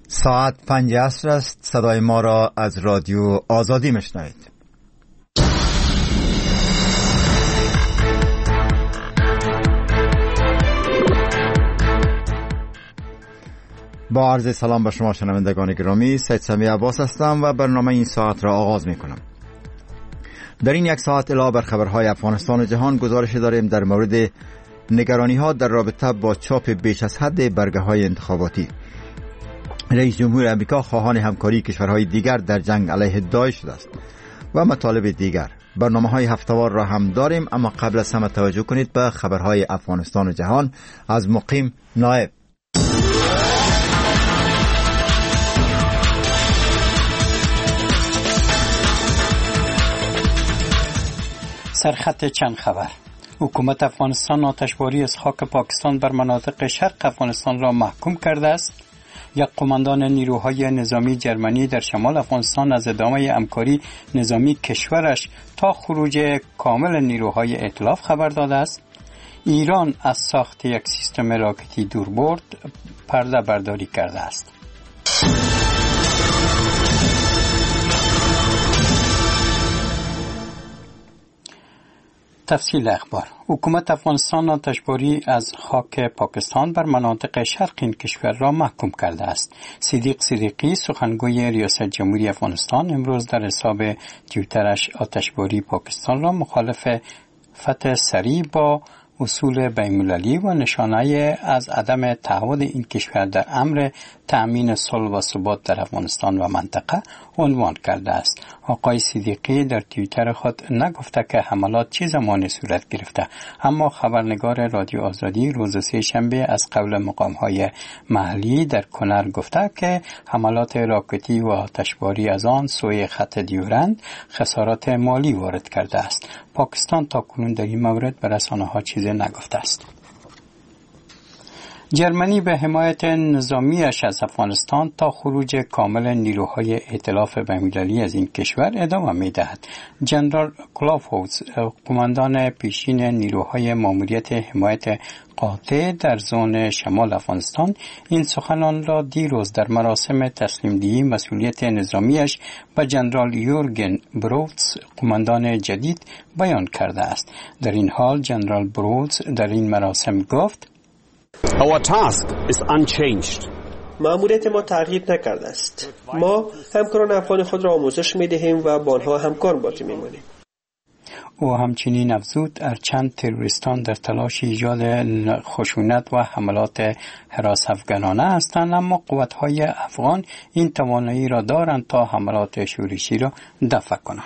ساعت 5 عصر است. صدای ما را از رادیو آزادی میشنوید. با عرض سلام به شما شنوندگان گرامی، سید سمی عباس هستم و برنامه این ساعت را آغاز می کنم. در این یک ساعت علاوه بر خبرهای افغانستان و جهان گزارش داریم در مورد نگرانی ها در رابطه با چاپ بیش از حد برگه های انتخاباتی. رئیس جمهور امریکا خواهان همکاری کشورهای دیگر در جنگ علیه داعش شده است و مطالب دیگر. برنامه‌های هفته‌وار را هم داریم، اما قبل از همه توجه کنید به خبرهای افغانستان و جهان از مقیم نایب. سرخط چند خبر. حکومت افغانستان آتشباری از خاک پاکستان بر مناطق شرق افغانستان را محکوم کرده است. یک قماندان نیروهای نظامی جرمنی در شمال افغانستان از ادامه همکاری نظامی کشورش تا خروج کامل نیروهای ائتلاف خبر داده است. ایران از ساخت یک سیستم راکتی دوربرد پرده برداری کرده است. تفصیل اخبار. حکومت افغانستان آتشباری از خاک پاکستان بر مناطق شرق این کشور را محکوم کرده است. صدیق صدیقی سخنگوی ریاست جمهوری افغانستان امروز در حساب توییترش آتشباری پاکستان را مخالف فتح سریع با اصول بین‌المللی و نشانه از عدم تعهد این کشور در امر تأمین صلح و ثبات در افغانستان و منطقه عنوان کرده است. آقای صدیقی در توییتر خود نگفته که حملات چه زمانی صورت گرفته، اما خبرنگار رادیو آزادی روز سه‌شنبه از قول مقام‌های محلی در کنر گفته که حملات راکتی و آتشباری از آن سوی خط دیورند خسارات مالی وارد کرده است. پاکستان تاکنون در این مورد به رسانه‌ها چیزی نگفته است. جرمنی به حمایت نظامیش از افغانستان تا خروج کامل نیروهای ائتلاف بین‌المللی از این کشور ادامه می‌دهد. جنرال کلافهوز، قماندان پیشین نیروهای ماموریت حمایت قاطع در زون شمال افغانستان، این سخنان را دیروز در مراسم تسلیم‌دهی مسئولیت نظامیش به جنرال یورگن بروتس، قماندان جدید، بیان کرده است. در این حال جنرال بروتس در این مراسم گفت: Our task is unchanged. مأموریت ما تغییر نکرده است. ما همکاران افغان خود را آموزش می‌دهیم و با آنها همکار باقی می‌مانیم. او همچنین افزود هرچند تروریستان در تلاش ایجاد خشونت و حملات هراس افغانانه هستند، اما قوت‌های افغان این توانایی را دارند تا حملات شورشی را دفع کنند.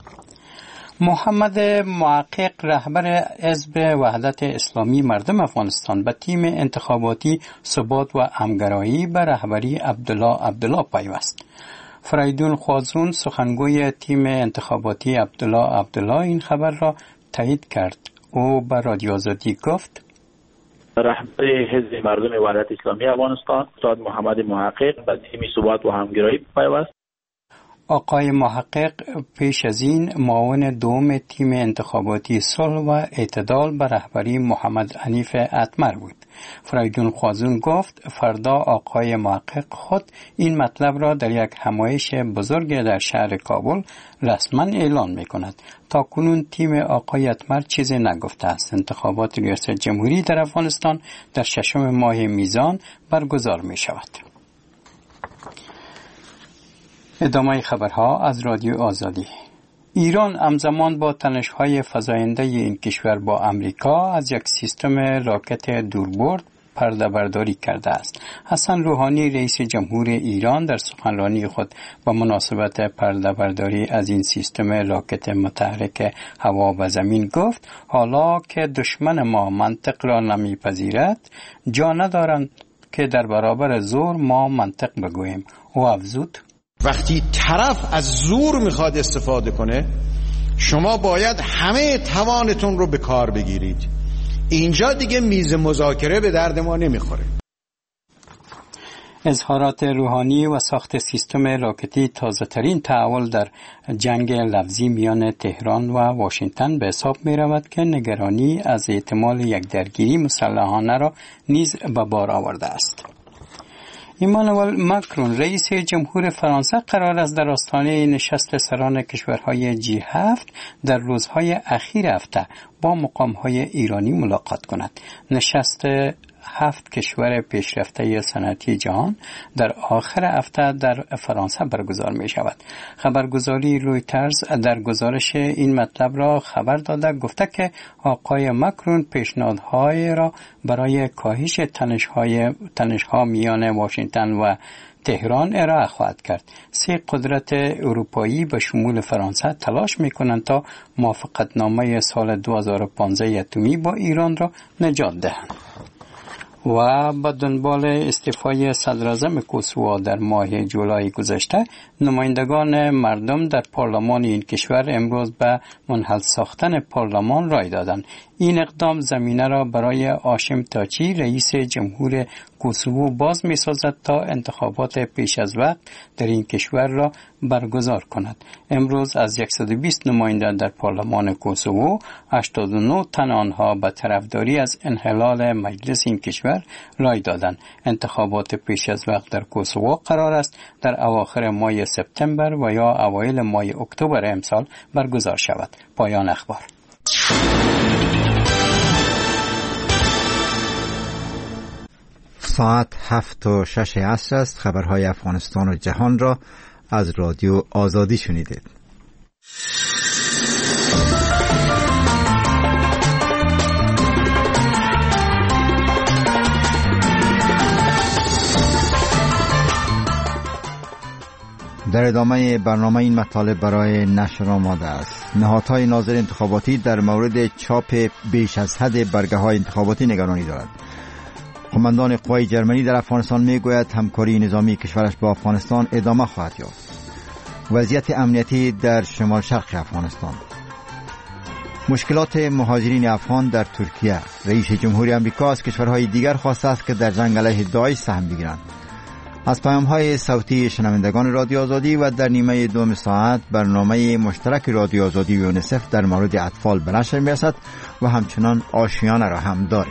محمد محقق، رهبر حزب وحدت اسلامی مردم افغانستان، به تیم انتخاباتی ثبات و همگرایی به رهبری عبدالله پیوست. فریدون خوازون، سخنگوی تیم انتخاباتی عبدالله این خبر را تایید کرد. او به رادیو آزادی گفت: رهبر حزب مردم وحدت اسلامی افغانستان استاد محمد محقق به تیم ثبات و همگرایی پیوست. آقای محقق پیش از این معاون دوم تیم انتخاباتی صلح و اعتدال به رهبری محمد حنیف اتمر بود. فریدون خوازون گفت فردا آقای محقق خود این مطلب را در یک همایش بزرگ در شهر کابل رسما اعلان می کند. تا کنون تیم آقای اتمر چیزی نگفته است. انتخابات ریاست جمهوری در افغانستان در 6 ماه میزان برگزار می شود. ادامه خبرها از رادیو آزادی. ایران همزمان با تنش‌های فزاینده این کشور با امریکا از یک سیستم راکت دوربرد پرده برداری کرده است. حسن روحانی رئیس جمهور ایران در سخنرانی خود با مناسبت پرده برداری از این سیستم راکت متحرک هوا و زمین گفت حالا که دشمن ما منطق را نمیپذیرد جا ندارند که در برابر زور ما منطق بگوییم. او افزود: وقتی طرف از زور میخواد استفاده کنه شما باید همه توانتون رو به کار بگیرید. اینجا دیگه میز مذاکره به درد ما نمیخوره. اظهارات روحانی و ساخت سیستم راکتی تازه‌ترین تحول در جنگ لفظی میان تهران و واشنگتن به حساب می رود که نگرانی از احتمال یک درگیری مسلحانه را نیز به بار آورده است. ایمانوئل ماکرون رئیس جمهور فرانسه قرار است در آستانه نشست سران کشورهای G7 در روزهای اخیر هفته با مقامهای ایرانی ملاقات کند. نشست 7 کشور پیشرفته صنعتی جهان در آخر هفته در فرانسه برگزار می شود. خبرگزاری رویترز در گزارش این مطلب را خبر داده گفته که آقای ماکرون پیشنهادهای را برای کاهش تنش‌ها میان واشنگتن و تهران ارائه خواهد کرد. 3 قدرت اروپایی به شمول فرانسه تلاش می‌کنند تا موافقتنامه سال 2015 اتمی با ایران را نجات دهند. و به دنبال استعفای صدراعظم کوسوو در ماه جولای گذشته، نمایندگان مردم در پارلمان این کشور امروز به منحل ساختن پارلمان رای دادند. این اقدام زمینه را برای هاشم تاچی رئیس جمهور کوسوو باز می سازد تا انتخابات پیش از وقت در این کشور را برگزار کند. امروز از 120 نماینده در پارلمان کوسوو 89 تن آنها به طرفداری از انحلال مجلس این کشور رای دادند. انتخابات پیش از وقت در کوسوو قرار است در اواخر ماه سپتامبر و یا اوایل ماه اکتبر امسال برگزار شود. پایان اخبار. ساعت 7:06 عصر است. خبرهای افغانستان و جهان را از رادیو آزادی شنیدید. در ادامه برنامه این مطالب برای نشر آماده است. نهادهای ناظر انتخاباتی در مورد چاپ بیش از حد برگه‌های انتخاباتی نگرانی دارد. قماندان قوای جرمنی در افغانستان میگوید همکاری نظامی کشورش با افغانستان ادامه خواهد یافت. وضعیت امنیتی در شمال شرق افغانستان. مشکلات مهاجرین افغان در ترکیه. رئیس جمهوری آمریکا از کشورهای دیگر خواسته است که در جنگ علیه داعش سهم بگیرند. از پیام‌های صوتی شنوندگان رادیو آزادی و در نیمه دوم ساعت برنامه مشترک رادیو آزادی و یونیسف در مورد اطفال به نشر می‌رسد و همچنان آشیانه را هم داریم.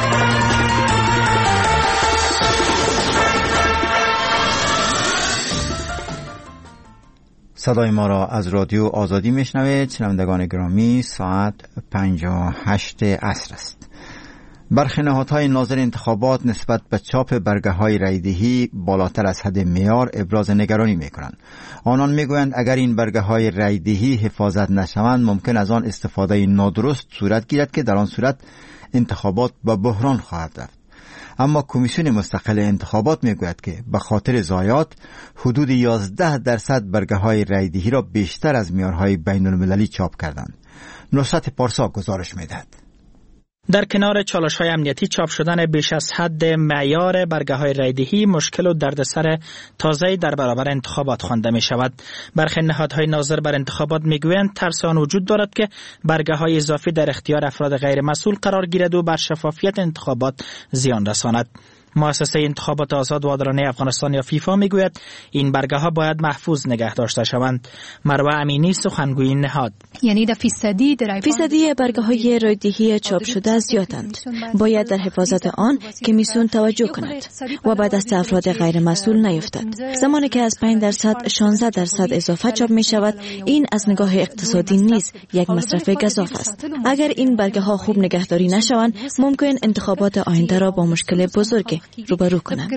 صدای ما را از رادیو آزادی میشنوید. شنوندگان گرامی، ساعت 5:08 عصر است. برخی نهادهای ناظر انتخابات نسبت به چاپ برگه‌های رایدهی بالاتر از حد معیار ابراز نگرانی می‌کنند. آنان می‌گویند اگر این برگه‌های رایدهی حفاظت نشوند ممکن از آن استفاده نادرست صورت گیرد که در آن صورت انتخابات به بحران خواهد رفت. اما کمیسیون مستقل انتخابات میگوید که به خاطر ضایعات حدود 11% برگه‌های رایدهی را بیشتر از معیارهای بین‌المللی چاپ کردند. نصرت پارسا گزارش می‌دهد. در کنار چالش‌های امنیتی، چاپ شدن بیش از حد معیار برگه‌های رایدهی مشکل و دردسر تازه‌ای در برابر انتخابات خوانده می‌شود. برخی نهادهای ناظر بر انتخابات می‌گویند ترس آن وجود دارد که برگه‌های اضافی در اختیار افراد غیر مسئول قرار گیرد و بر شفافیت انتخابات زیان رساند. مؤسسه انتخابات آزاد و عادلانه افغانستان یا فیفا میگوید این برگه‌ها باید محفوظ نگه داشته شوند. مروه امینی سخنگوی نهاد: یعنی فیصدی برگه‌های رایدهی چاپ شده زیادند. باید در حفاظت آن کمیسیون توجه کند و بعد از افراد غیر مسئول نیفتد. زمانی که از 5% 16% اضافه چاپ می شود، این از نگاه اقتصادی نیز یک مصرف گزاف است. اگر این برگه‌ها خوب نگهداری نشوند، ممکن انتخابات آینده را با مشکل بزرگ روبرو کنند.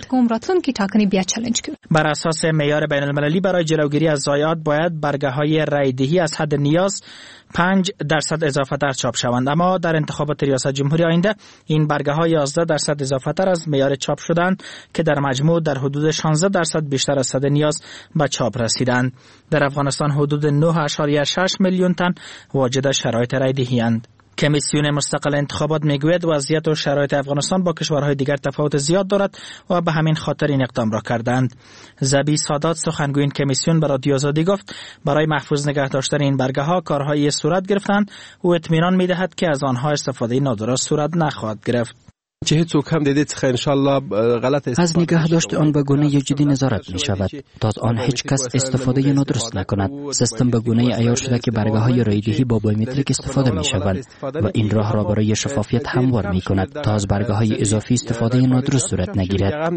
بر اساس معیار بین‌المللی برای جلوگیری از ضایعات باید برگه‌های رایدهی از حد نیاز 5% اضافه تر چاپ شوند، اما در انتخابات ریاست جمهوری آینده این برگه‌ها 11% اضافه تر از معیار چاپ شدند که در مجموع در حدود 16% بیشتر از حد نیاز به چاپ رسیدند. در افغانستان حدود 9.6 میلیون تن واجد شرایط رایدهی اند. کمیسیون مستقل انتخابات میگوید وضعیت و شرایط افغانستان با کشورهای دیگر تفاوت زیاد دارد و به همین خاطر این اقدام را کردند. زبی سادات سخنگوی این کمیسیون به رادیو آزادی گفت برای محفوظ نگه داشتن این برگه‌ها کارهای صورت گرفتند و اطمینان میدهد که از آنها استفاده نادرست صورت نخواهد گرفت. از نگه داشت آن به گونه جدی نظارت می شود تا از آن هیچ کس استفاده نادرست نکند. سیستم به گونه عیار شده که برگه های رایدهی با بایومتریک استفاده می شوند و این راه را برای شفافیت هموار می کند تا از برگه های اضافی استفاده نادرست صورت نگیرد.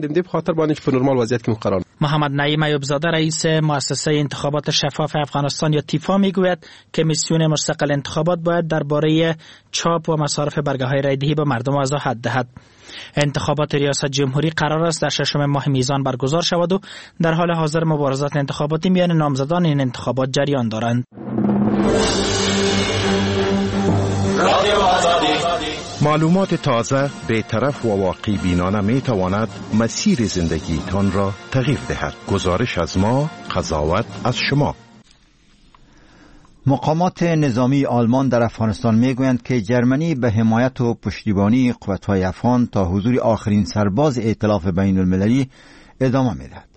محمد نعیم ایوبزاده رئیس مؤسسه انتخابات شفاف افغانستان یا تیفا میگوید کمیسیون مستقل انتخابات باید درباره چاپ و مصارف برگه های رایدهی به مردم وضاحت دهد. انتخابات ریاست جمهوری قرار است در 6 ماه میزان برگزار شود و در حال حاضر مبارزات انتخاباتی میان نامزدان این انتخابات جریان دارند. معلومات تازه، بی‌طرف و واقعی بینانه می تواند مسیر زندگیتان را تغییر دهد. گزارش از ما، قضاوت از شما. مقامات نظامی آلمان در افغانستان میگویند که جرمنی به حمایت و پشتیبانی قوت‌های افغان تا حضور آخرین سرباز ائتلاف بین المللی ادامه میدهد.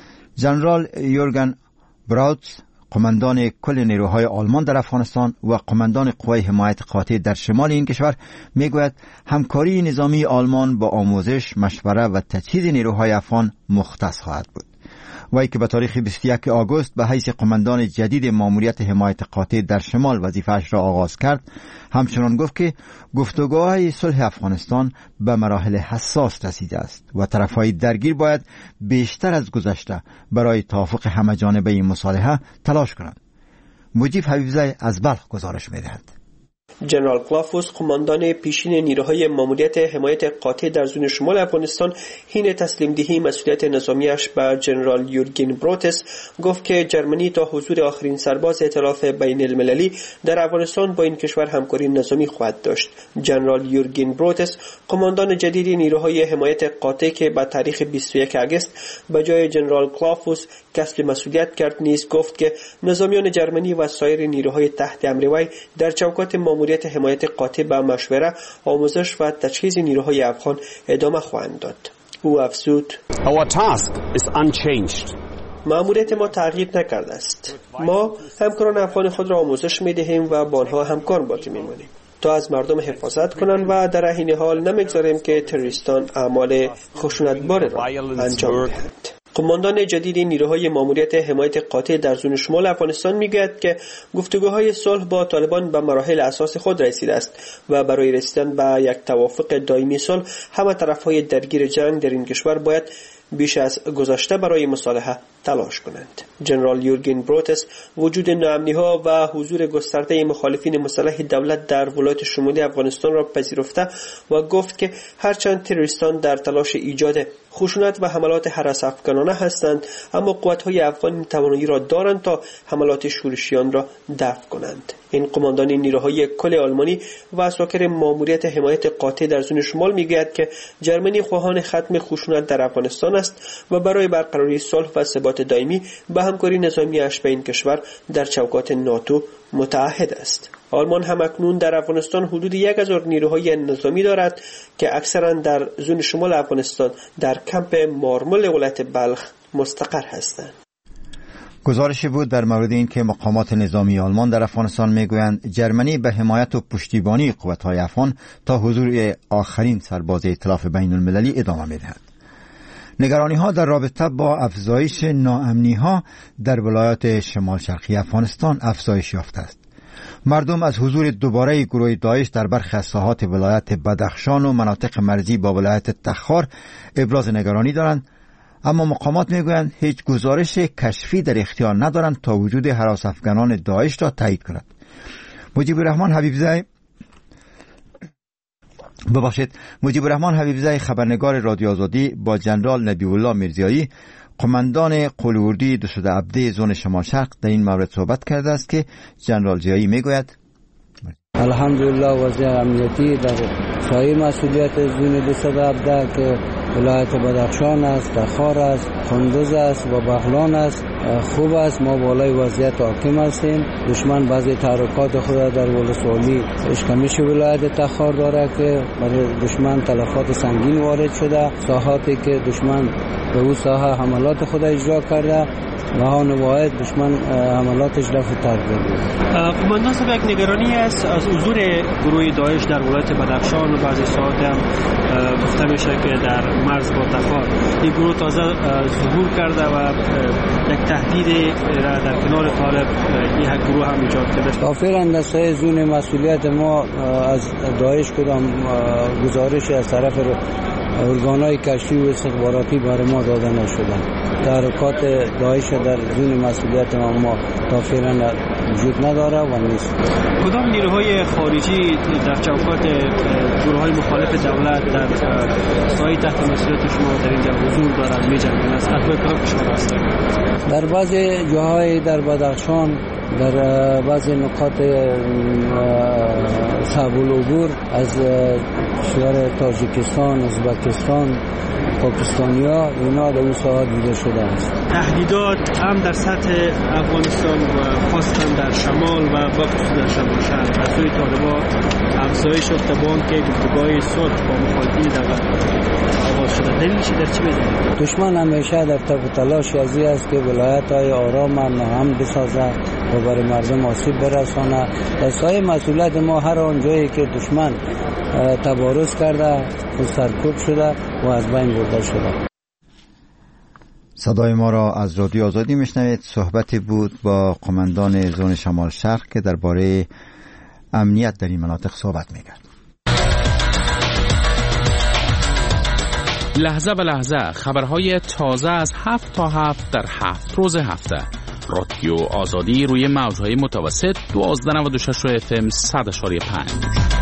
ژنرال یورگن براوتس، قماندان کل نیروهای آلمان در افغانستان و قماندان قوای حمایت قاطع در شمال این کشور میگوید همکاری نظامی آلمان با آموزش، مشوره و تجهیز نیروهای افغان مختص خواهد بود. وی که به تاریخ 21 آگوست به حیث قماندان جدید ماموریت حمایت قاطع در شمال وظیفه‌اش را آغاز کرد، همچنان گفت که گفتگوهای صلح افغانستان به مراحل حساس رسیده است و طرفهای درگیر باید بیشتر از گذشته برای توافق همه‌جانبه این مصالحه تلاش کنند. مجیب حبیبزاده از بلخ گزارش می‌دهد. جنرال کلافوس، قماندان پیشین نیروهای ماموریت حمایت قاطع در زون شمال افغانستان، حین تسلیم دهی مسئولیت نظامیش به جنرال یورگن بروتس گفت که جرمنی تا حضور آخرین سرباز ائتلاف بین المللی در افغانستان با این کشور همکاری نظامی خواهد داشت. جنرال یورگن بروتس، قماندان جدید نیروهای حمایت قاطع که با تاریخ 21 آگوست به جای جنرال کلافوس کسب مسئولیت کرد، نیز گفت که نظامیان جرمنی و سایر نیروهای تحت امر وی در چوکات ماموریت حمایت قاطع به مشوره، آموزش و تجهیز نیروهای افغان ادامه خواهند داد. او افزود: Our task is unchanged. ماموریت ما تغییر نکرده است. ما همکاران افغان خود را آموزش می‌دهیم و با آنها همکار باقی می‌مانیم تا از مردم حفاظت کنند و در این حال نمی‌گذاریم که تروریستان اعمال خشونتبار را انجام دهند. قماندان جدید نیروهای ماموریت حمایت قاطع در زون شمال افغانستان میگوید که گفتگوهای صلح با طالبان به مراحل اساس خود رسیده است و برای رسیدن به یک توافق دائمی صلح همه طرفهای درگیر جنگ در این کشور باید بیش از گذشته برای مصالحه تلاش کنند. جنرال یورگن بروتس وجود ناامنی‌ها و حضور گسترده مخالفین مسلح دولت در ولایت شمالی افغانستان را پذیرفته و گفت که هرچند تروریستان در تلاش ایجاد خشونت و حملات هراس‌افکنانه هستند، اما قوت‌های افغان توانایی را دارند تا حملات شورشیان را دفع کنند. این قماندان نیروهای کل آلمانی و ساکر ماموریت حمایت قاطع در زون شمال میگوید که جرمنی خواهان ختم خشونت در افغانستان است و برای برقراری صلح و ثبات دائمی به همکاری نظامی‌اش به این کشور در چوکات ناتو متعهد است. آلمان هم اکنون در افغانستان حدود 1000 نیروهای نظامی دارد که اکثرا در زون شمال افغانستان در کمپ مارمل ولایت بلخ مستقر هستند. گزارشی بود در مورد این که مقامات نظامی آلمان در افغانستان میگویند جرمنی به حمایت و پشتیبانی قوت‌های افغان تا حضور آخرین سرباز ائتلاف بین المللی ادامه می‌دهد. نگرانی‌ها در رابطه با افزایش ناامنی‌ها در ولایات شمال شرقی افغانستان افزایش یافته است. مردم از حضور دوباره گروه داعش در برخی از ساحات ولایت بدخشان و مناطق مرزی با ولایت تخار ابراز نگرانی دارند، اما مقامات میگویند هیچ گزارش کشفی در اختیار ندارند تا وجود هراس‌افکنان داعش را تایید کند. مجیب الرحمن حبیبزاده خبرنگار رادیو آزادی با جنرال نبی الله میرزایی، قماندان قلوردی 217 زون شمال شرق در این مورد صحبت کرده است که جنرال زیایی میگوید: الحمدلله وضع امنیتی در سایر مسئولیت زون 217 که ولایت بدخشان است، تخار است، کندوز است و بغلان است خوب است. ما بالای وضعیت حاکم هستیم. دشمن بعضی تحرکات خود در ولسوالی اشکمیش ولایت تخار داره که برای دشمن تلفات سنگین وارد شده. ساحاتی که دشمن به اون ساحه حملات خود اجرا کرده نهان واحد دشمن حملاتش رفت ترک بود. قماندان صاحب، یک نگرانی است از حضور گروه داعش در ولایت بدخشان و بعضی ساعات هم گفته میشه که در مرز با تخار این گروه تازه ظهور کرده و یک تهدید در کنار طالب این گروه هم ایجاد کرده. تا فعلا دسته زون مسئولیت ما از داعش کدام گزارش از طرف ارگانهای کشفی و استخباراتی برای ما داده نشدن. تحرکات داعش در زون مسئولیت ما تا فعلا وجود نداره و نیست. کدام نیروهای خارجی در چوکات گروه‌های مخالف دولت در سایه تحت مسئولیت شما در اینجا حضور دارند، می‌جنگند؟ از خطوه کدام کشور هستند؟ در بعضی جاهای در بدخشان، در بعضی نقاط صعب العبور از کشور تاجیکستان، ازبکستان، پاکستانیا اینا در اون ساعت دیده شده است. تهدیدات هم در سطح افغانستان و خاصتا در شمال و بخصوص در شمال شهر از سوی طالبان افزایش یافته با آنکه گفتگوهای صلح با مخالفین دولت آغاز شده. دلیلش در چی بدونید؟ دشمن همیشه در تب و تلاش ازی است که ولایت‌های آرام هم بسازه و برای مردم آسیب برسانه. در سایه مسئولیت ما هر آنجایی که دشمن تبارز کرده و سرکوب شده و از بین برده شده. صدای ما را از رادیو آزادی میشنوید. صحبتی بود با قماندان زون شمال شرق که درباره امنیت در این مناطق صحبت میکرد. لحظه به لحظه خبرهای تازه از 7 تا 7 در 7 روز هفته. رادیو آزادی روی موجهای متوسط 1296 FM 100.5.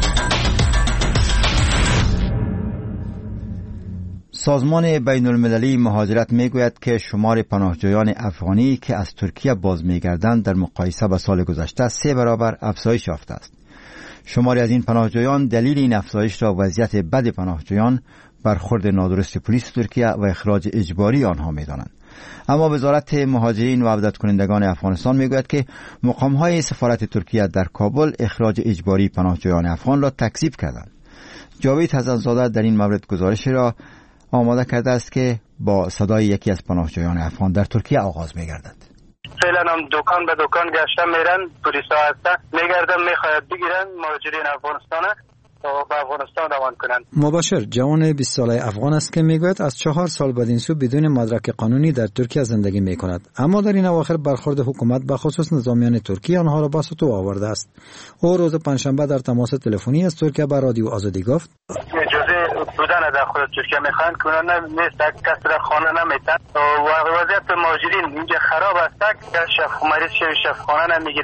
سازمان بین المللی مهاجرت میگوید که شمار پناهجویان افغانی که از ترکیه باز میگردند در مقایسه با سال گذشته 3 برابر افزایش یافته است. شماری از این پناهجویان دلیل این افزایش را وضعیت بد پناهجویان، برخورد نادرست پلیس ترکیه و اخراج اجباری آنها می‌دانند. اما وزارت مهاجرین و عودت کنندگان افغانستان میگوید که مقام‌های سفارت ترکیه در کابل اخراج اجباری پناهجویان افغان را تکذیب کردند. جاوید حسن‌زاده در این مورد گزارشی را آماده کرده است که با صدای یکی از پناهجویان افغان در ترکیه آغاز می‌گردد. فعلا هم دکان به دکان گشته میرن، پلیسا هستن میگردن میخواید بگیرن مهاجرین افغانستان و به افغانستان روان کنند. مباشر جوان 20 ساله افغان است که میگوید از 4 سال بعد این سو بدون مدرک قانونی در ترکیه زندگی میکند، اما در این اواخر برخورد حکومت به خصوص نظامیان ترکیه آنها را به سطوح آورده است. او روز پنجشنبه در تماس تلفنی از ترکیه به رادیو آزادی گفت اجازه بودن در خود ترکیه میخواین کنن نیست، کسی را خانه نمیتن و وضعیت مهاجرین اینجا خراب است که مریض شف خانه نمیگیره،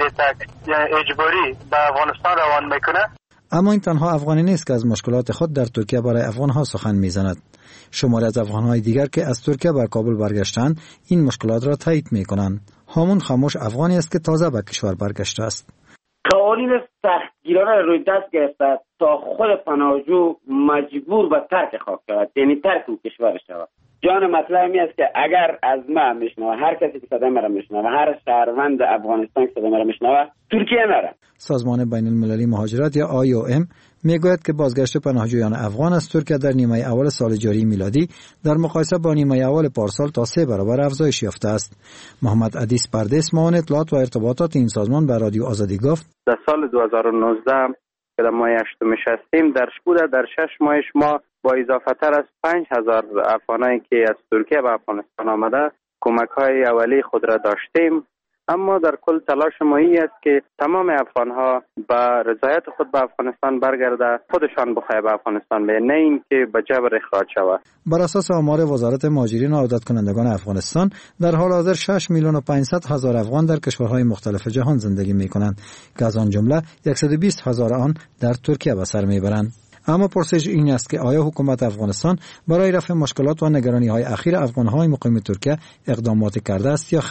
اجباری به افغانستان روان میکنه. اما این تنها افغانی نیست که از مشکلات خود در ترکیه برای افغانها سخن میزند. شماری از افغانهای دیگر که از ترکیه به کابل برگشتند این مشکلات را تایید میکنند. هامون خاموش افغانی است که تازه به کشور برگشته است. قوانین سختگیرانه روی دست گرفته تا خود پناهجو مجبور به ترک خاک شود، یعنی ترک او کشور شود. جان مطلب می است که اگر از ما میشنوه، هر کسی که صدای مرا میشنوه، هر شهروند افغانستان که صدای مرا میشنوه، ترکیه نره. سازمان بین المللی مهاجرت یا IOM میگوید که بازگشت پناهجویان افغان از ترکیه در نیمه اول سال جاری میلادی در مقایسه با نیمه اول پارسال تا 3 برابر افزایش یافته است. محمد عدیس پردیس، معاون اطلاعات و ارتباطات این سازمان به رادیو آزادی گفت در سال 2019 که در ماه 8 نشستیم در 6 ماهش ما با اضافه تر از 5000 افغانایی که از ترکیه به افغانستان آمده کمک‌های اولیه خود را داشتیم. اما در کل تلاش ما این است که تمام افغان‌ها با رضایت خود به افغانستان برگرده، خودشان بخواه به افغانستان بیاین، نه اینکه به جبر اخراج شود. بر اساس آمار وزارت مهاجرین و عودت کنندگان افغانستان در حال حاضر 6,500,000 افغان در کشورهای مختلف جهان زندگی می‌کنند که از آن جمله 120,000 آن در ترکیه به سر میبرند. اما پرسش این است که آیا حکومت افغانستان برای رفع مشکلات و نگرانی‌های اخیر افغان‌های مقیم ترکیه اقدامات کرده است یا خیر؟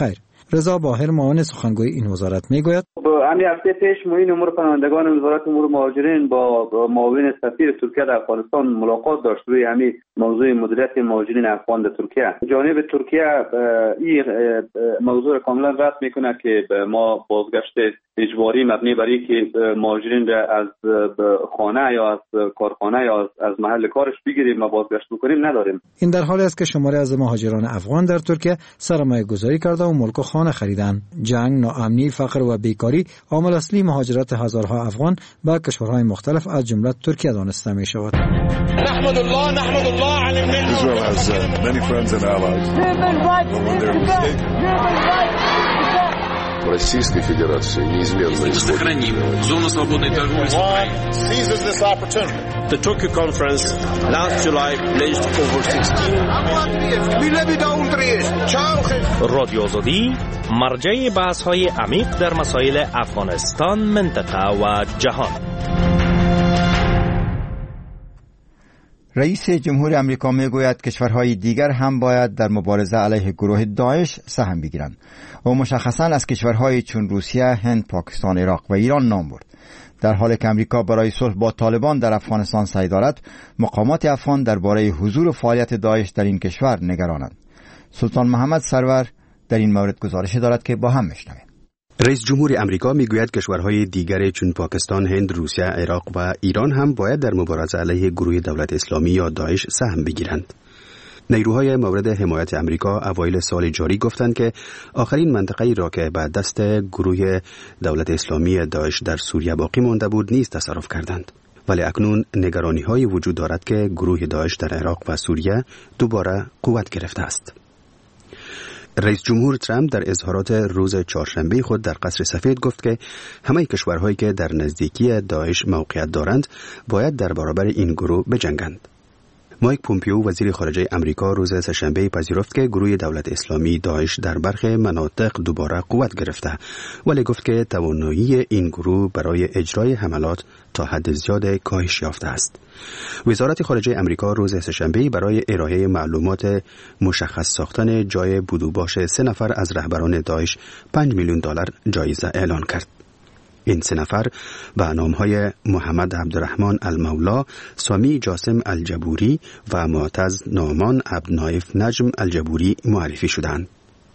رضا باهر معاون سخنگوی این وزارت میگوید همین هفته پیش معین امور پناهندگان وزارت امور مهاجرین با معاون سفیر ترکیه در افغانستان ملاقات داشت روی همین موضوع مدیریت مهاجرین افغان در ترکیه. جانب ترکیه این موضوع کاملا رد میکنه که ما بازگشت اجباری مبنی بر اینکه مهاجرین را از خانه یا از کارخانه یا از محل کارش بگیریم و بازگشت بکنیم نداریم. این در حالی است که شماری از مهاجران افغان در ترکیه سرمایه گذاری کرده و ملک و خانه خریدند. جنگ، ناامنی، فقر و بیکاری عامل اصلی مهاجرت هزارها افغان به کشورهای مختلف از جمله ترکیه دانسته می شود. نحمد الله علی الملل. Israel has many friends and allies. Российской Федерации неизменно сохраним зону свободной торговли с Украиной. Seizes this opportunity. The Tokyo conference last July pledged over 16. رادیو آزادی مرجع بحث‌های عمیق در مسائل افغانستان، منطقه و جهان. رئیس جمهور آمریکا میگوید کشورهای دیگر هم باید در مبارزه علیه گروه داعش سهم بگیرند. او مشخصاً از کشورهای چون روسیه، هند، پاکستان، عراق و ایران نام برد. در حالی که آمریکا برای صلح با طالبان در افغانستان سعی دارد، مقامات افغان درباره حضور و فعالیت داعش در این کشور نگرانند. سلطان محمد سرور در این مورد گزارش دارد که با هم میشنویم. رئیس جمهور آمریکا میگوید کشورهای دیگر چون پاکستان، هند، روسیه، عراق و ایران هم باید در مبارزه علیه گروه دولت اسلامی یا داعش سهم بگیرند. نیروهای مورد حمایت آمریکا اوایل سال جاری گفتند که آخرین منطقه‌ای را که به دست گروه دولت اسلامی داعش در سوریه باقی مانده بود نیز تصرف کردند. ولی اکنون نگرانی‌های وجود دارد که گروه داعش در عراق و سوریه دوباره قوت گرفته است. رئیس جمهور ترامپ در اظهارات روز چهارشنبه خود در قصر سفید گفت که همه کشورهایی که در نزدیکی داعش موقعیت دارند باید در برابر این گروه بجنگند. مایک پومپیو وزیر خارجه آمریکا روز سه‌شنبه پذیرفت که گروه دولت اسلامی داعش در برخی مناطق دوباره قوت گرفته، ولی گفت که توانایی این گروه برای اجرای حملات تا حد زیاد کاهش یافته است. وزارت خارجه آمریکا روز سه‌شنبه برای ارائه معلومات مشخص ساختن جای بودوباش 3 نفر از رهبران داعش $5 میلیون جایزه اعلان کرد. این 3 نفر به نام‌های محمد عبدالرحمن المولا، سامی جاسم الجبوری و معتز نعمان عبدالنایف نجم الجبوری معرفی شدند.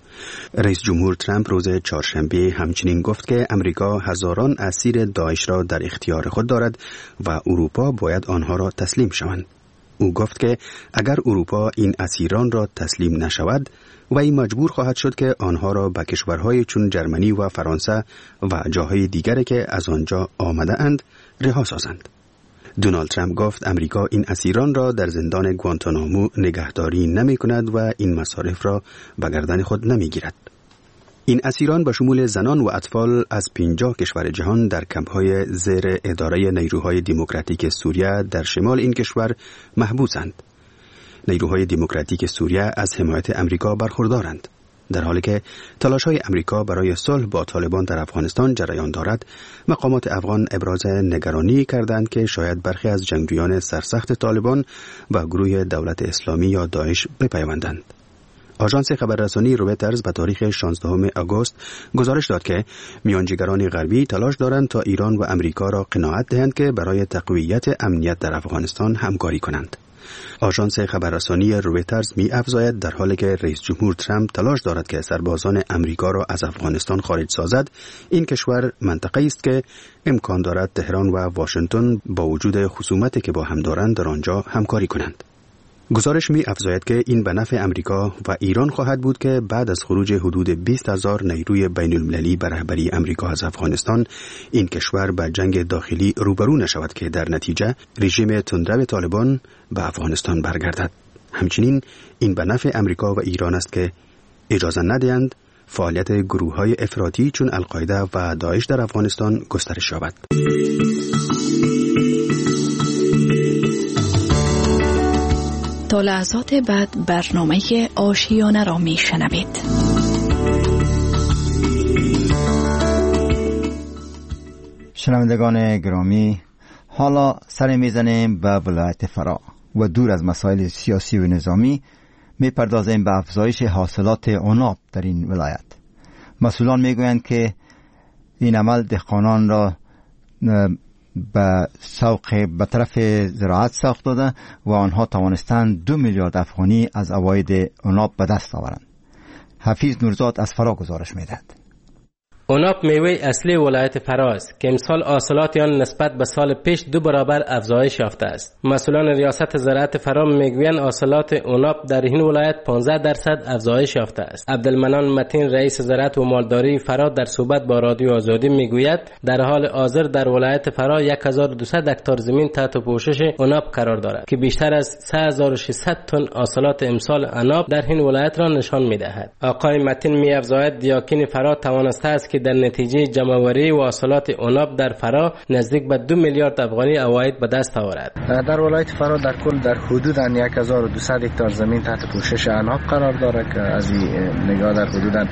رئیس جمهور ترامپ روز چهارشنبه همچنین گفت که امریکا هزاران اسیر داعش را در اختیار خود دارد و اروپا باید آنها را تسلیم شوند. او گفت که اگر اروپا این اسیران را تسلیم نشود، وی مجبور خواهد شد که آنها را به کشورهای چون جرمنی و فرانسه و جاهای دیگری که از آنجا آمده اند رها سازند. دونالد ترامپ گفت امریکا این اسیران را در زندان گوانتانامو نگهداری نمی کند و این مصارف را به گردن خود نمی گیرد. این اسیران به شمول زنان و اطفال از 50 کشور جهان در کمپ‌های زیر اداره نیروهای دموکراتیک سوریه در شمال این کشور محبوسند. نیروهای دموکراتیک سوریه از حمایت امریکا برخوردارند. در حالی که تلاش‌های امریکا برای صلح با طالبان در افغانستان جریان دارد، مقامات افغان ابراز نگرانی کردند که شاید برخی از جنگجویان سرسخت طالبان و گروه دولت اسلامی یا داعش بپیوندند. آژانس خبررسانی رویترز به تاریخ 16 آگوست گزارش داد که میانجیگران غربی تلاش دارند تا ایران و امریکا را قناعت دهند که برای تقویت امنیت در افغانستان همکاری کنند. آژانس خبررسانی رویترز می افزاید در حالی که رئیس جمهور ترامپ تلاش دارد که سربازان امریکا را از افغانستان خارج سازد، این کشور منطقه‌ای است که امکان دارد تهران و واشنگتن با وجود خصومتی که با هم دارند در آنجا همکاری کنند. گزارش می افزاید که این به نفع امریکا و ایران خواهد بود که بعد از خروج حدود 20,000 نیروی بین المللی به رهبری امریکا از افغانستان، این کشور به جنگ داخلی روبرو نشود که در نتیجه رژیم تندرو طالبان به افغانستان برگردد. همچنین این به نفع امریکا و ایران است که اجازه ندهند فعالیت گروه‌های افراطی چون القاعده و داعش در افغانستان گسترش یابد. تا لحظات بعد برنامه آشیانه را می شنوید. شنوندگان گرامی، حالا سر میزنیم به ولایت فرا و دور از مسائل سیاسی و نظامی میپردازیم به افزایش حاصلات عناب در این ولایت. مسئولان میگویند که این عمل دهقانان را به طرف زراعت سوق داده و آنها توانستند 2 میلیارد افغانی از عواید عناب به دست آورند. حفیظ نورزاد از فرا گزارش میدهد. عناب میوه اصلی ولایت فرا است که امسال حاصلات آن نسبت به سال پیش 2 برابر افزایش یافته است. مسئولان ریاست زراعت فرا میگویند حاصلات عناب در این ولایت 15% افزایش یافته است. عبدالمنان متین رئیس زراعت و مالداری فرا در صحبت با رادیو آزادی میگوید در حال حاضر در ولایت فرا 1200 هکتار زمین تحت پوشش عناب قرار دارد که بیشتر از 3600 تن حاصلات امسال عناب در این ولایت را نشان میدهد. آقای متین میافزاید دیاکین فرا توانسته است که در نتیجه جمع‌آوری و حاصلات عناب در فرا نزدیک به 2 میلیارد افغانی عواید به دست آورد. در ولایت فرا در کل در حدود 1200 هکتار زمین تحت پوشش عناب قرار دارد که از این نگاه در حدود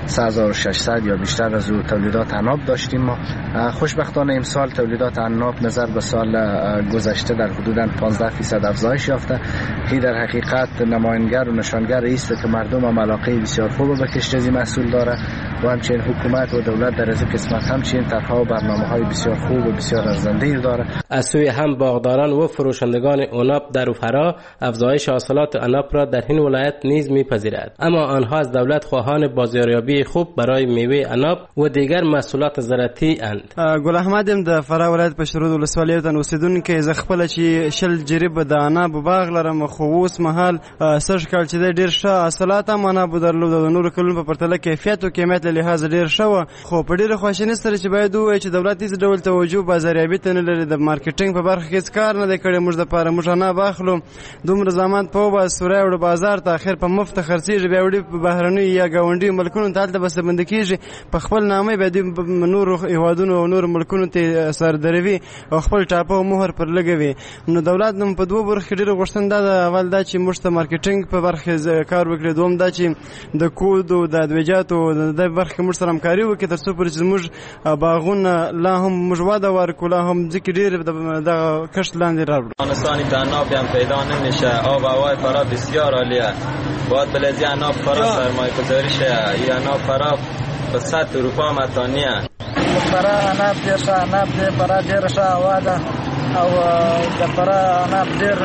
3600 یا بیشتر از تولیدات عناب داشتیم. ما خوشبختانه امسال تولیدات عناب نظر به سال گذشته در حدود 15% افزایش یافته. این در حقیقت نماینگر و نشانگر است که مردم علاقه بسیار خوب به کشت محصول داره و همچنین حکومت و دولت در از قسمت همچنین طرح‌ها و برنامه‌های بسیار خوب و بسیار ارزنده داره. از سوی هم باغداران و فروشندگان عناب در فرا افزایش حاصلات عناب را در این ولایت نیز می‌پذیرند، اما آنها از دولت خواهان بازاریابی خوب برای میوه عناب و دیگر محصولات زراعتی اند. ګل احمد د فرا ولایت په شرود ولسوالۍ ته اوسیدونکو ز خپل چې شل جریب د عناب باغ لرم خو اوس مهال سږ کال چې ډیر ښه حاصلات عناب درلود د نور کلونو په پرتله کیفیت او قیمت له لحاظ ډیر ښه خو په ډیره خوشنه سره چې باید وایي چې دولت هیڅ ډول توجه بازاریابي ته نه لري. د مارکیټینګ په برخه کې هیڅ کار نه دی کړی. موږ د پاره موږ نه باخلو دومره زمان په واسوره او بازار ته اخر په مفت خرڅیږي بیا وړي په بهرنۍ یا گاونډي ملکونو ته د بس بند کیږي په خپل نامه به د نور هیوادونو او نور ملکونو ته سردروي او خپل ټاپو مهر پر لګوي. نو دولت نن په دوه برخه ډیره غوښتنه ده. اول دا چې موږ ته مارکیټینګ په برخه کار وکړي، دوم دا چې د کود او د ادویجاتو د برخه موږ سره همکاري وکړي ترڅو پر چې موږ باغونه لا هم موږ واده ورکو، لا هم ځکه ډیر د کشت لاندې راوړو. افغانستان د عناب هم پیدا نمیشه. آب و هوای فرا بسیار عالیه. باید بلدی عناب فرا سرمایه گذاری شه. این عناب فرا به 100 اروپا متانیه. فرا عناب ډیر ښه عناب دی. فرا ډیر ښه هوا ده او د فرا عناب ډیر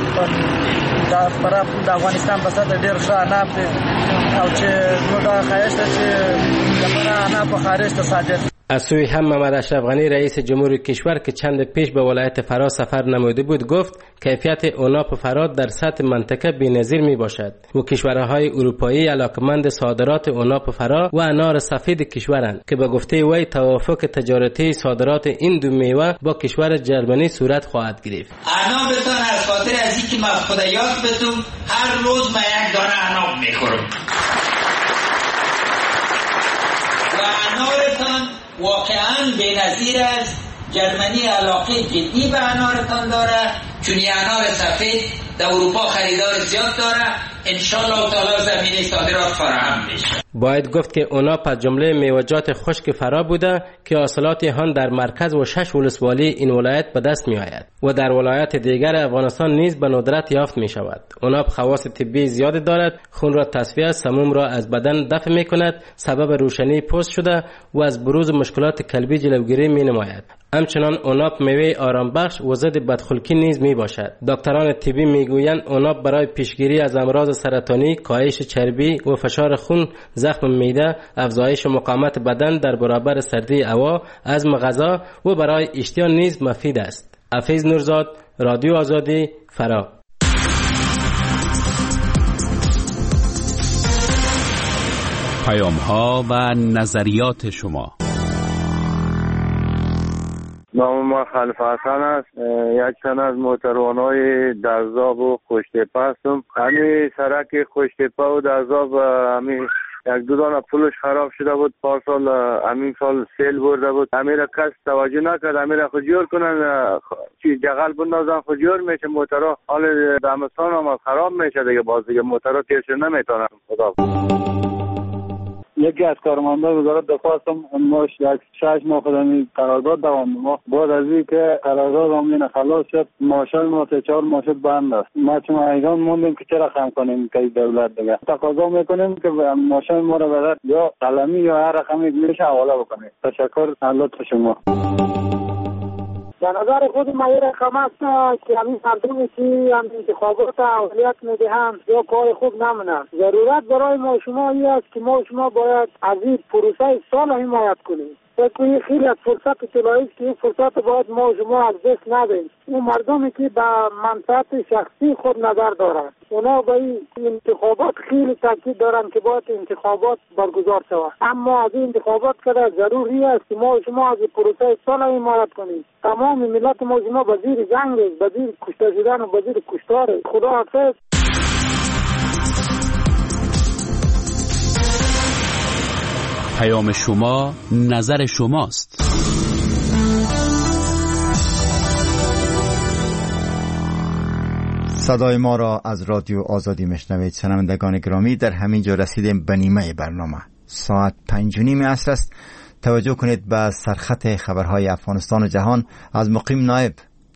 د فرا د افغانستان په سطح ډیر ښه عناب دی او چې موږ خواهش ده چې د فرا عناب په خارج ته صادر. از سوی هم محمد اشرف غنی رئیس جمهور کشور که چند پیش به ولایت فرا سفر نموده بود گفت کیفیت عناب فرا در سطح منطقه بی‌نظیر می باشد و کشورهای اروپایی علاقمند صادرات عناب فرا و انار سفید کشورند که به گفته وی توافق تجارتی صادرات این دو میوه با کشور جرمنی صورت خواهد گرفت. عنابتان از خاطر از اینکه من خدا یاد بتم هر روز من یک دانه عناب میخورم و انارتان واقعا بی‌نظیر است. جرمنی علاقه جدی به انارتان داره چون انار سفید در اروپا خریدار زیاد داره. انشالله تعالی زمینه صادرات فراهم میشه. باید گفت که عناب از جمله میوه‌جات خشک فرا بوده که حاصلات آن در مرکز و 6 ولسوالی این ولایت به دست می آید و در ولایات دیگر افغانستان نیز به ندرت یافت می شود. عناب خواص طبی زیاد دارد، خون را تصفیه، سموم را از بدن دفع می کند، سبب روشنی پوست شده و از بروز مشکلات قلبی جلوگیری می نماید. همچنان عناب میوه آرام بخش و ضد بدخلقی نیز می باشد. دکتران طبی می گویند عناب برای پیشگیری از امراض سرطانی، کاهش چربی و فشار خون، زخم معده، افزایش مقاومت بدن در برابر سردی هوا، هضم غذا و برای اشتها نیز مفید است. حفیظ نورزاد، رادیو آزادی، فرا. پیام‌ها و نظریات شما. نام ما خلیفه حسن است. یک تن از موتروانای درزاب و خوشتپه هستم. همین سرک خوشتپه و درزاب همین یک دو دانه پولش خراب شده بود. پارسال همین سال سیل برده بود. همین را کس توجه نکرد. همین را خود جور کنن چی جغل بندازن خود جور میشه. موترها حال دمستان هم خراب میشه دیگه. باز دیگه موترها تیرش نمیتونن. خدا یکی از کارمندان وزارت دفاع هم ماش یک 6 ماه خدمی قرارداد دوام ما بعد از اینکه قرارداد آمدین خلاص شد ماشای ما 3-4 ماه شد بند است. ما چون ایران موندیم که چرا خم کنیم که دولت دیگه تقاضا میکنیم که ماشای ما رو بدر یا قلمی یا هر رقمی میشه حواله بکنید. تشکر الله تو شما. به نظر خود ما این رقم است که همین مردمی که هم انتخابات اولویت میدهند یا کار خوب نمونه. ضرورت برای ما شما این است که ما شما باید از این پروسه سال حمایت کنیم. این خیلی از فرصت طلایی است که این فرصت باید ما شما از دست ندهیم. اون مردمی که به منفعت شخصی خود نظر دارند اونا به این انتخابات خیلی تاکید دارند که باید انتخابات برگزار شود. اما از این انتخابات که ضروری است که ما شما از پروسه سال حمایت کنیم. تمام ملت ما شما به زیر جنگ است، به زیر کشته شدن و به زیر کشتار. خدا حافظ. پیام شما نظر شماست. صدای ما را از رادیو آزادی میشنوید. شنوندگان گرامی، در همین جا رسیدیم به نیمه برنامه. ساعت 5:30 عصر است. توجه کنید به سرخط خبرهای افغانستان و جهان از مقیم نایب.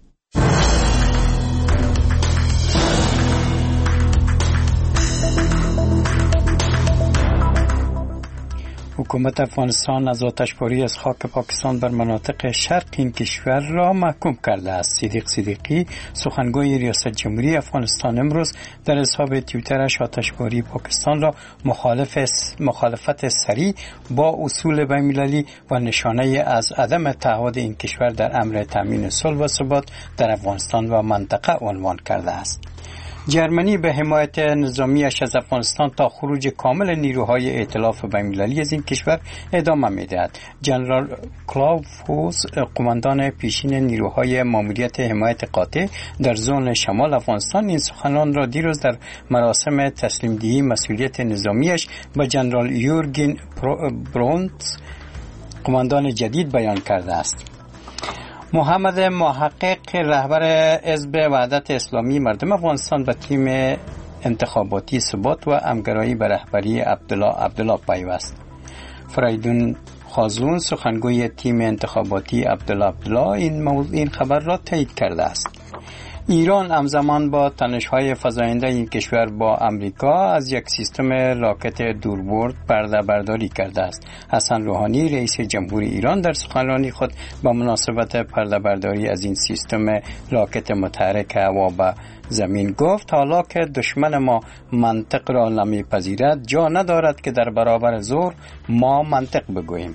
حکومت افغانستان از آتشباری از خاک پاکستان بر مناطق شرق این کشور را محکوم کرده است. صدیق صدیقی، سخنگوی ریاست جمهوری افغانستان، امروز در حساب توییترش آتشباری پاکستان را مخالفت سریع با اصول بین‌المللی و نشانه از عدم تعهد این کشور در امر تامین صلح و ثبات در افغانستان و منطقه عنوان کرده است. جرمنی به حمایت نظامیش از افغانستان تا خروج کامل نیروهای ائتلاف بین‌المللی از این کشور ادامه می‌دهد. جنرال کلاوفوس، قماندان پیشین نیروهای ماموریت حمایت قاطع در زون شمال افغانستان، این سخنان را دیروز در مراسم تسلیم دهی مسئولیت نظامیش به جنرال یورگن برونتس، قماندان جدید، بیان کرده است. محمد محقق، رهبر حزب وحدت اسلامی مردم افغانستان، به تیم انتخاباتی ثبات و همگرایی به رهبری عبدالله پیوست. فریدون خازون، سخنگوی تیم انتخاباتی عبدالله این خبر را تایید کرده است. ایران همزمان با تنش‌های فزاینده این کشور با امریکا از یک سیستم راکت دوربرد پرده برداری کرده است. حسن روحانی، رئیس جمهور ایران، در سخنرانی خود با مناسبت پرده برداری از این سیستم راکت متحرک هوا به زمین گفت حالا که دشمن ما منطق را نمی‌پذیرد، جا ندارد که در برابر زور ما منطق بگوییم.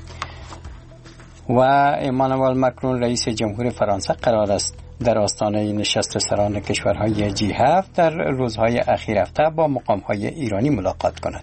و امانوئل مکرون، رئیس جمهور فرانسه، قرار است در آستانه نشست سران کشورهای G7 در روزهای اخیر هفته با مقامهای ایرانی ملاقات کند.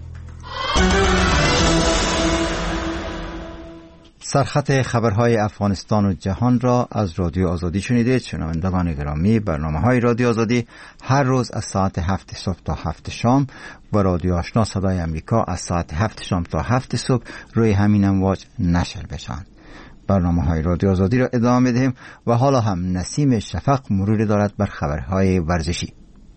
سرخط خبرهای افغانستان و جهان را از رادیو آزادی شنیدید. شنوندگان گرامی، برنامه‌های رادیو آزادی هر روز از ساعت 7 صبح تا 7 شام و رادیو آشنا صدای امریکا از ساعت 7 شام تا 7 صبح روی همین امواج نشر بشن. برنامه‌های رادیو آزادی را ادامه می‌دهیم و حالا هم نسیم شفق مروری دارد بر خبرهای ورزشی.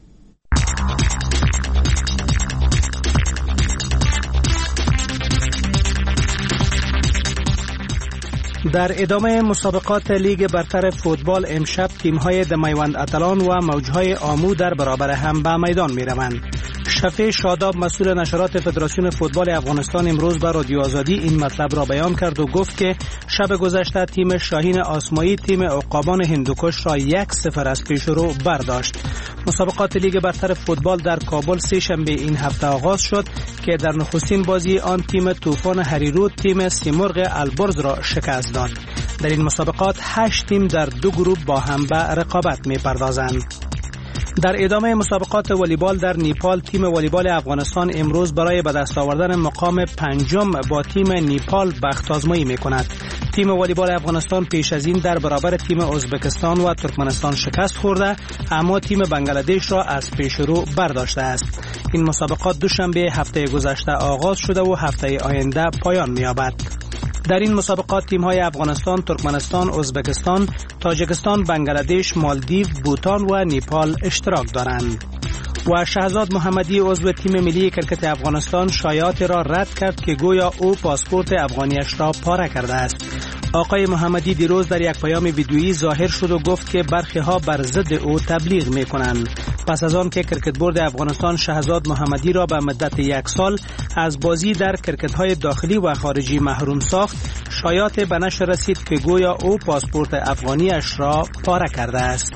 در ادامه مسابقات لیگ برتر فوتبال امشب تیم‌های دمیوند اتلان و موجهای آمو در برابر هم به میدان می‌روند. شفیع شاداب، مسئول نشرات فدراسیون فوتبال افغانستان، امروز به رادیو آزادی این مطلب را بیان کرد و گفت که شب گذشته تیم شاهین آسمایی تیم عقابان هندوکش را 1-0 از پیش رو برداشت. مسابقات لیگ برتر فوتبال در کابل سه شنبه این هفته آغاز شد که در نخستین بازی آن تیم طوفان هریرود تیم سیمرغ البرز را شکست داد. در این مسابقات 8 تیم در 2 گروه با هم به رقابت می‌پردازند. در ادامه مسابقات والیبال در نیپال تیم والیبال افغانستان امروز برای به دست آوردن مقام 5 با تیم نیپال بخت آزمایی می‌کند. تیم والیبال افغانستان پیش از این در برابر تیم ازبکستان و ترکمنستان شکست خورده، اما تیم بنگلادش را از پیش رو برداشته است. این مسابقات دوشنبه هفته گذشته آغاز شده و هفته آینده پایان می‌یابد. در این مسابقات تیم‌های افغانستان، ترکمنستان، ازبکستان، تاجیکستان، بنگلادش، مالدیو، بوتان و نیپال اشتراک دارند. و شهزاد محمدی عضو تیم ملی کرکت افغانستان شایعات را رد کرد که گویا او پاسپورت افغانیش را پاره کرده است. آقای محمدی دیروز در یک پیام ویدیویی ظاهر شد و گفت که برخی ها بر ضد او تبلیغ می کنند. پس از آن که کرکت بورد افغانستان شهزاد محمدی را به مدت 1 سال از بازی در کرکت های داخلی و خارجی محروم ساخت، شایعات به نشر رسید که گویا او پاسپورت افغانیش را پاره کرده است.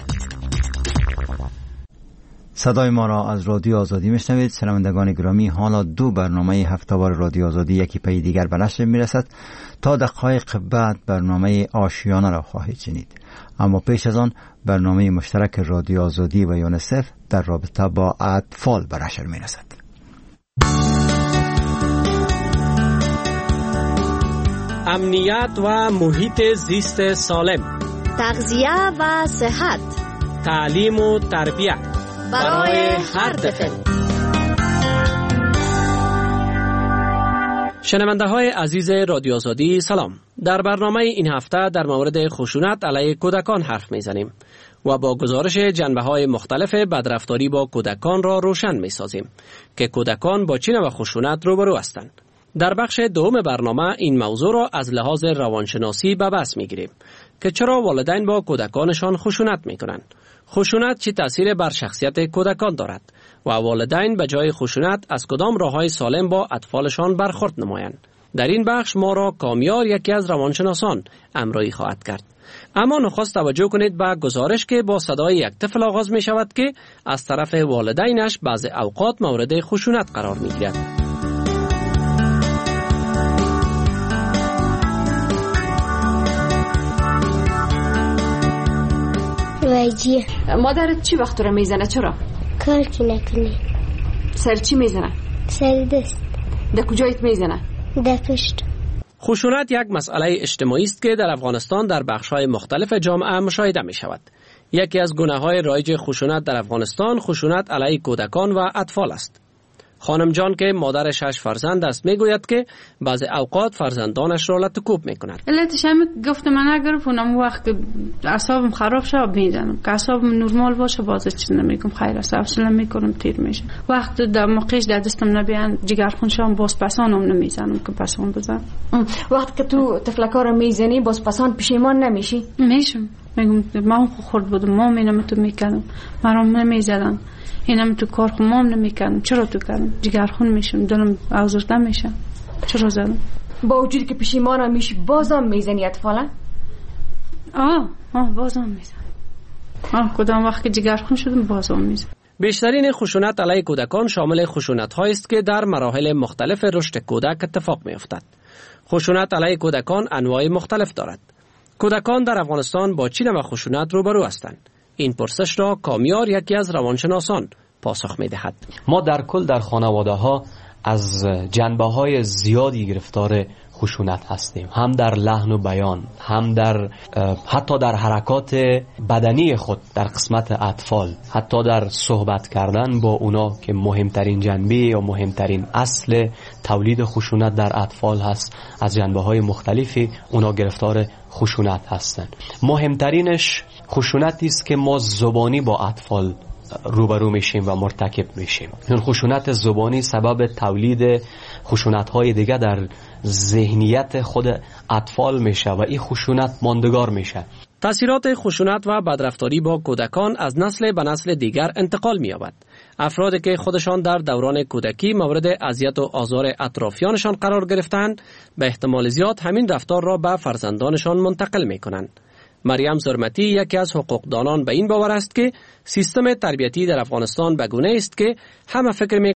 صدای ما را از رادیو آزادی میشنوید. شنوندگان گرامی، حالا 2 برنامه هفته‌وار رادیو آزادی یکی پی دیگر به نشر میرسد. تا دقایق بعد برنامه آشیانه را خواهید شنید، اما پیش از آن برنامه مشترک رادیو آزادی و یونیسف در رابطه با اطفال به نشر میرسد. امنیت و محیط زیست سالم، تغذیه و صحت، تعلیم و تربیت برای هر طفل. شنونده های عزیز رادیو آزادی سلام. در برنامه این هفته در مورد خشونت علیه کودکان حرف میزنیم و با گزارش جنبه های مختلف بدرفتاری با کودکان را روشن میسازیم که کودکان با چه نوع خشونت روبرو هستند. در بخش دوم برنامه این موضوع را از لحاظ روانشناسی به بحث میگیریم که چرا والدین با کودکانشان خشونت میکنند، خشونت چه تأثیر بر شخصیت کودکان دارد و والدین به جای خشونت از کدام راه‌های سالم با اطفالشان برخورد نمایند. در این بخش ما را کامیار، یکی از روانشناسان، همراهی خواهد کرد. اما نخست توجه کنید به گزارش که با صدای یک طفل آغاز می شود که از طرف والدینش بعض اوقات مورد خشونت قرار می گیرد. وایجی مادرت چی وقت رو میزنه؟ چرا؟ کار که نکنی. سر چی میزنه؟ سر دست. در کجایت میزنه؟ در پشت. خشونت یک مسئله اجتماعی است که در افغانستان در بخش‌های مختلف جامعه مشاهده می شود. یکی از گونه‌های رایج خشونت در افغانستان خشونت علیه کودکان و اطفال است. خانم جان که مادر 6 فرزند است میگوید که بعضی اوقات فرزندانش را لطکوب میکند. علتش هم گفتم من نگرفت اونم وقت اعصابم خراب شد میزنم، که اعصابم نرمال باشه باز چیز نمیگم، خیر است حوصله میکنم تیر میشه. وقت در موقعش در دستم نبیان جگرخون شام باز پسانم نمیزنم که پسان بزنم. وقت که تو تفلکا رو میزنی باز پسان پشیمان نمیشی؟ میشم، میگم من خورد بودم ما اینم تو میکردم مرام نمیزدن، اینم تو کار خمام نمیکنم، چرا تو کردم؟ جگرخون میشم، دلم آزرده میشه، چرا زدم؟ با وجودی که پشیمان میشی بازم میزنی اطفالا؟ بازم میزنم. کدام وقت که جگرخون شدم بازم میزنم. بیشترین خشونت علیه کودکان شامل خشونت هایی است که در مراحل مختلف رشد کودک اتفاق میافتد. خشونت علیه کودکان انواع مختلف دارد. کودکان در افغانستان با چه نوع خشونت روبرو هستند؟ این پرسش را کامیار، یکی از روانشناسان، پاسخ می‌دهد. ما در کل در خانواده‌ها از جنبه‌های زیادی گرفتار خشونت هستیم، هم در لحن و بیان، هم در حتی در حرکات بدنی خود در قسمت اطفال، حتی در صحبت کردن با اونا که مهمترین جنبه یا مهمترین اصل تولید خشونت در اطفال هست. از جنبه‌های مختلفی اونا گرفتار خشونت هستند. مهمترینش خشونتی است که ما زبانی با اطفال روبرو میشیم و مرتکب میشیم. این خشونت زبانی سبب تولید خشونت‌های دیگه در ذهنیت خود اطفال میشه و این خشونت ماندگار میشه. تأثیرات خشونت و بدرفتاری با کودکان از نسل به نسل دیگر انتقال می‌یابد. افرادی که خودشان در دوران کودکی مورد اذیت و آزار اطرافیانشان قرار گرفتند، به احتمال زیاد همین رفتار را به فرزندانشان منتقل می‌کنند. مریم زرمتی، یکی از حقوقدانان، به این باور است که سیستم تربیتی در افغانستان به گونه است که همه فکر